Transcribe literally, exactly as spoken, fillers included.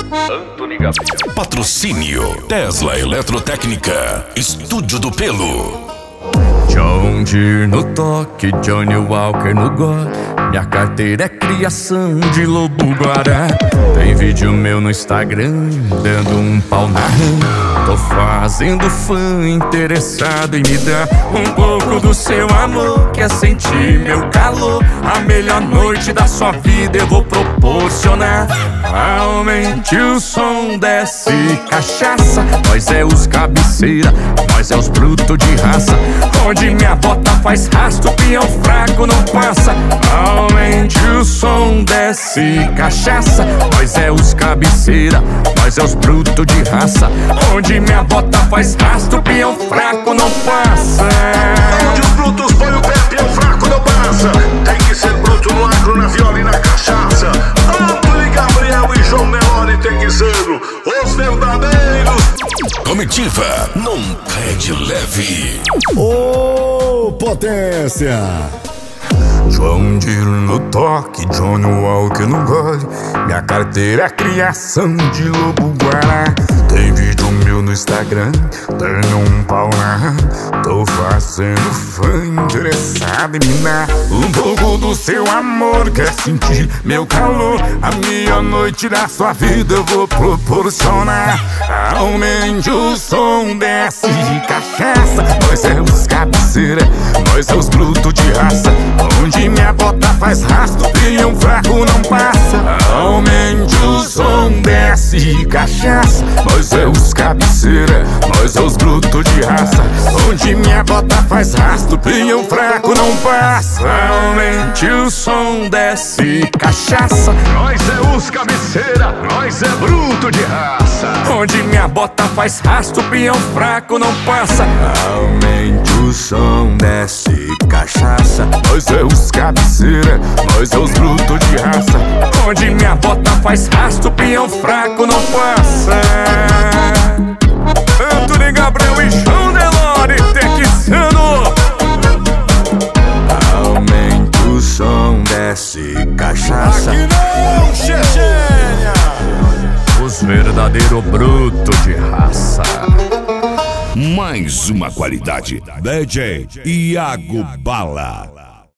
Antony Gabriel. Patrocínio Tesla Eletrotécnica, Estúdio do Pelo. John Deere no toque, Johnny Walker no gole. Minha carteira é criação de lobo-guará. Tem vídeo meu no Instagram, dando um pau na rã. Tô fazendo fã interessado em me dar um pouco do seu amor. Quer sentir meu calor? A melhor noite da sua vida eu vou proporcionar. Aumente o som, desce cachaça. Nós é os cabeceira, nós é os brutos de raça. Onde minha bota faz rastro, peão fraco não passa. Aumente o som, desce cachaça. Nós é os cabeceira, nós é os brutos de raça. Onde minha bota faz rastro, peão fraco não passa. Onde os brutos põem o pé, peão fraco não passa. Tem que ser bruto no agro, na viola e na cachaça. Antony Gabriel e João Nelore tem que ser os verdadeiros. Comitiva, não pede leve. Ô, oh, potência! João Deere no toque, Johnny Walker no gole. Minha carteira é criação de lobo-guará. Tem vídeo meu no Instagram, dando um pau na rã. Tô fazendo fã interessado em me dar um pouco do seu amor. Quer sentir meu calor? A melhor noite da sua vida eu vou proporcionar. Aumente o som, desce cachaça. Nós é os cabeceira, nós é os brutos de raça. Onde minha bota faz rastro, peão fraco não passa. Aumente o som, desce cachaça. Nós é os cabeceira, nós é os brutos de raça. Onde minha bota faz rastro, peão fraco não passa. Aumente o som, desce cachaça. Nós é os cabeceira, nós é bruto de raça. Onde minha bota faz rastro, peão fraco não passa. Aumente o som, desce cachaça. Nós é os cabeceira, nós é os brutos de raça. Onde minha bota faz rastro, peão fraco não passa. Antony Gabriel e João Nelore Texano. Aumente o som, desce cachaça. Aqui não, Chechênia! Os verdadeiros brutos de raça. Mais uma qualidade. D J Iago Bala.